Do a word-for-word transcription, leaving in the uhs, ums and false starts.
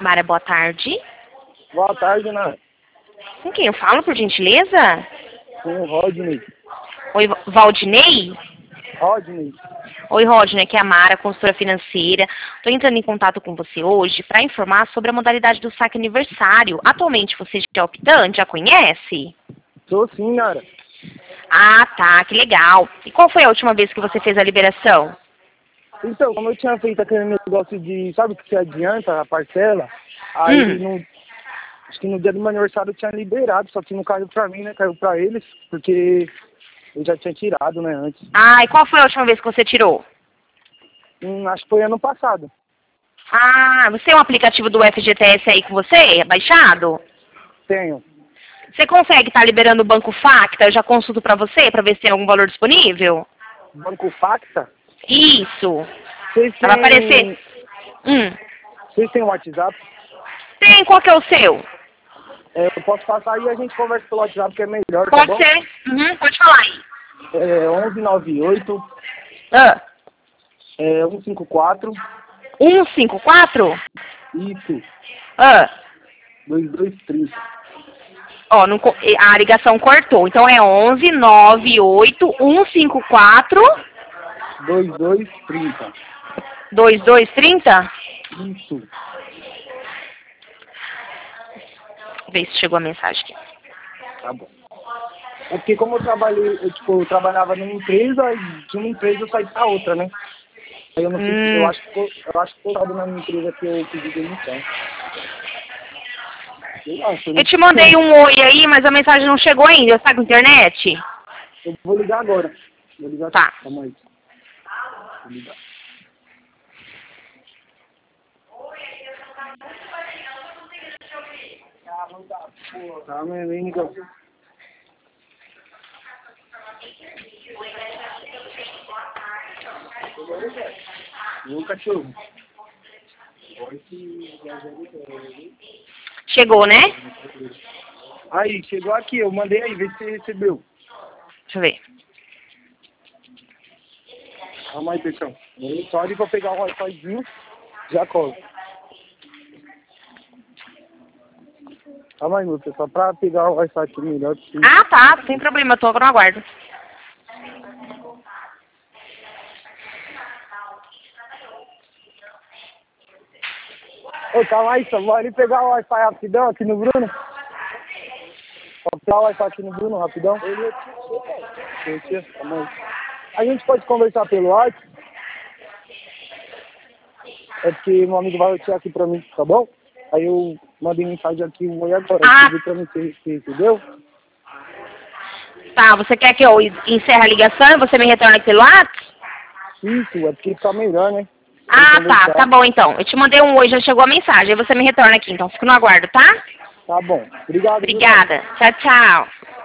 Mara, boa tarde. Boa tarde, Nara. Com quem eu falo, por gentileza? Com o Rodney. Oi, Valdinei? Rodney. Oi, Rodney, aqui é a Mara, consultora financeira. Estou entrando em contato com você hoje para informar sobre a modalidade do saque aniversário. Atualmente você já é optante, já conhece? Sou sim, Nara. Ah, tá, que legal. E qual foi a última vez que você fez a liberação? Então, como eu tinha feito aquele negócio de, sabe que você adianta a parcela? Aí, Hum. no, acho que no dia do meu aniversário eu tinha liberado, só que não caiu pra mim, né? Caiu pra eles, porque eu já tinha tirado, né, antes. Ah, e qual foi a última vez que você tirou? Hum, acho que foi ano passado. Ah, você tem um aplicativo do F G T S aí com você, baixado? Tenho. Você consegue estar liberando o Banco Facta? Eu já consulto para você, para ver se tem algum valor disponível? Banco Facta? Isso. Vocês Vai aparecer. têm... Hum. Vocês têm WhatsApp? Tem, qual que é o seu? É, eu posso passar aí e a gente conversa pelo WhatsApp, que é melhor, tá Pode bom? ser. Uhum, pode falar aí. É onze noventa e oito, Ah. é, cento e cinquenta e quatro, cento e cinquenta e quatro? isso, Ah. dois dois trinta. Ó, não co- a ligação cortou. Então é onze noventa e oito, cento e cinquenta e quatro, dois dois trinta. vinte e dois trinta? Isso. Vê se chegou a mensagem aqui. Tá bom. É porque como eu trabalhei, eu, tipo, eu trabalhava numa empresa e de uma empresa eu saí pra outra, né? Aí eu não sei se, eu Hum. acho que foi- eu acho que foi dado na minha empresa que eu pedi demissão. Eu acho, né? Eu te mandei um oi aí, mas a mensagem não chegou ainda. Tá com internet? Eu vou ligar agora. Vou ligar. Tá. Calma aí. Vou ligar. Tá, minha amiga. Ô, cachorro. Chegou, né? Aí, chegou aqui, eu mandei aí, vê se você recebeu. Deixa eu ver. Calma aí, pessoal. Só ali pra pegar o Wi-Fizinho, já colo. Calma aí, meu pessoal, pra pegar o Wi-Fi aqui melhor. Assim. Ah, tá. Sem problema. Eu tô no aguardo. Ô, calma aí, só vou ali pegar o Wi-Fi rapidão aqui no Bruno. Vou pegar o Wi-Fi aqui no Bruno rapidão. Eu tinha, calma aí. A gente pode conversar pelo WhatsApp? É porque meu amigo vai retirar aqui pra mim, tá bom? Aí eu mandei mensagem aqui, um oi agora. Ah. Você pra mim, você entendeu? Tá, você quer que eu encerre a ligação e você me retorne pelo WhatsApp? Isso, é porque fica melhor, né? Ah, tá. Tá bom, então. Eu te mandei um oi, já chegou a mensagem. Aí você me retorna aqui, então. Fico no aguardo, tá? Tá bom. Obrigado. Obrigada. Tchau, tchau.